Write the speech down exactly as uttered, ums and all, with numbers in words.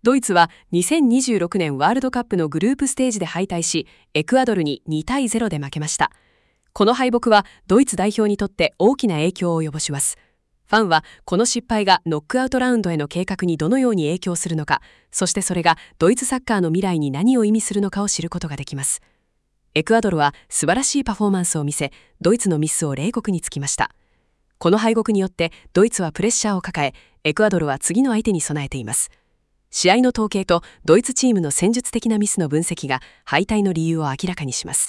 ドイツはにせんにじゅうろくねんワールドカップのグループステージで敗退し、エクアドルににたいゼロで負けました。この敗北はドイツ代表にとって大きな影響を及ぼします。ファンはこの失敗がノックアウトラウンドへの計画にどのように影響するのか、そしてそれがドイツサッカーの未来に何を意味するのかを知ることができます。エクアドルは素晴らしいパフォーマンスを見せ、ドイツのミスを冷酷につきました。この敗北によってドイツはプレッシャーを抱え、エクアドルは次の相手に備えています。試合の統計とドイツチームの戦術的なミスの分析が敗退の理由を明らかにします。